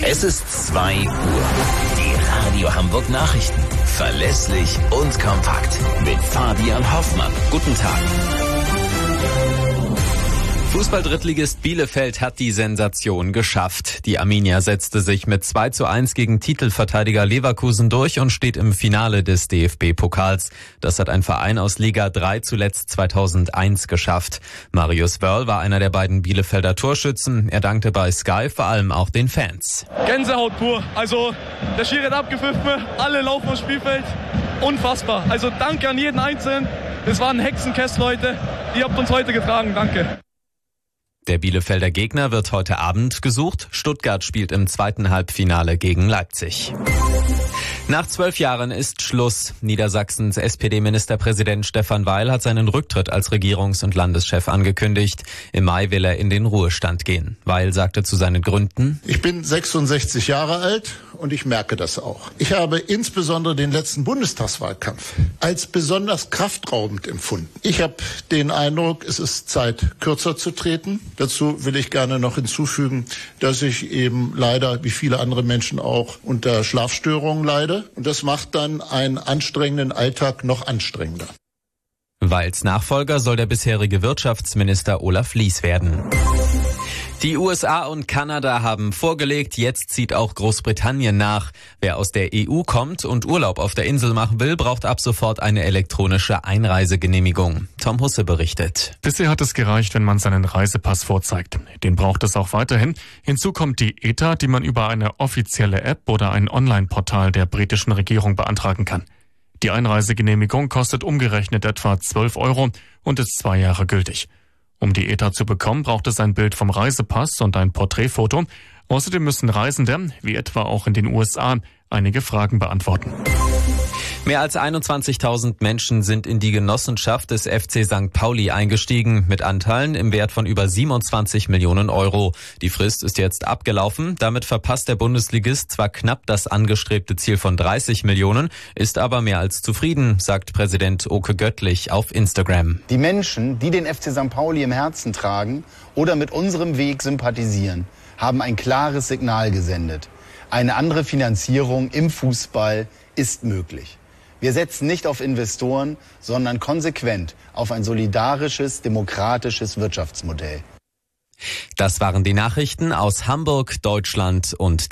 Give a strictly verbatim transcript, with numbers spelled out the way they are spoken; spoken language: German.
Es ist zwei Uhr. Die Radio Hamburg Nachrichten. Verlässlich und kompakt. Mit Fabian Hoffmann. Guten Tag. Fußball-Drittligist Bielefeld hat die Sensation geschafft. Die Arminia setzte sich mit zwei zu eins gegen Titelverteidiger Leverkusen durch und steht im Finale des D F B-Pokals. Das hat ein Verein aus Liga drei zuletzt zweitausendeins geschafft. Marius Wörl war einer der beiden Bielefelder Torschützen. Er dankte bei Sky vor allem auch den Fans. Gänsehaut pur. Also der Schiri hat abgepfiffen, alle laufen aufs Spielfeld. Unfassbar. Also danke an jeden Einzelnen. Es war ein Hexenkessel heute. Ihr habt uns heute getragen. Danke. Der Bielefelder Gegner wird heute Abend gesucht. Stuttgart spielt im zweiten Halbfinale gegen Leipzig. Nach zwölf Jahren ist Schluss. Niedersachsens S P D-Ministerpräsident Stefan Weil hat seinen Rücktritt als Regierungs- und Landeschef angekündigt. Im Mai will er in den Ruhestand gehen. Weil sagte zu seinen Gründen: Ich bin sechsundsechzig Jahre alt und ich merke das auch. Ich habe insbesondere den letzten Bundestagswahlkampf als besonders kraftraubend empfunden. Ich habe den Eindruck, es ist Zeit, kürzer zu treten. Dazu will ich gerne noch hinzufügen, dass ich eben leider, wie viele andere Menschen auch, unter Schlafstörungen leide. Und das macht dann einen anstrengenden Alltag noch anstrengender. Weils Nachfolger soll der bisherige Wirtschaftsminister Olaf Lies werden. Die U S A und Kanada haben vorgelegt, jetzt zieht auch Großbritannien nach. Wer aus der E U kommt und Urlaub auf der Insel machen will, braucht ab sofort eine elektronische Einreisegenehmigung. Tom Husse berichtet. Bisher hat es gereicht, wenn man seinen Reisepass vorzeigt. Den braucht es auch weiterhin. Hinzu kommt die E T A, die man über eine offizielle App oder ein Online-Portal der britischen Regierung beantragen kann. Die Einreisegenehmigung kostet umgerechnet etwa zwölf Euro und ist zwei Jahre gültig. Um die E T A zu bekommen, braucht es ein Bild vom Reisepass und ein Porträtfoto. Außerdem müssen Reisende, wie etwa auch in den U S A, einige Fragen beantworten. Mehr als einundzwanzigtausend Menschen sind in die Genossenschaft des F C Sankt Pauli eingestiegen, mit Anteilen im Wert von über siebenundzwanzig Millionen Euro. Die Frist ist jetzt abgelaufen. Damit verpasst der Bundesligist zwar knapp das angestrebte Ziel von dreißig Millionen, ist aber mehr als zufrieden, sagt Präsident Oke Göttlich auf Instagram. Die Menschen, die den F C Sankt Pauli im Herzen tragen oder mit unserem Weg sympathisieren, haben ein klares Signal gesendet. Eine andere Finanzierung im Fußball ist möglich. Wir setzen nicht auf Investoren, sondern konsequent auf ein solidarisches, demokratisches Wirtschaftsmodell. Das waren die Nachrichten aus Hamburg, Deutschland und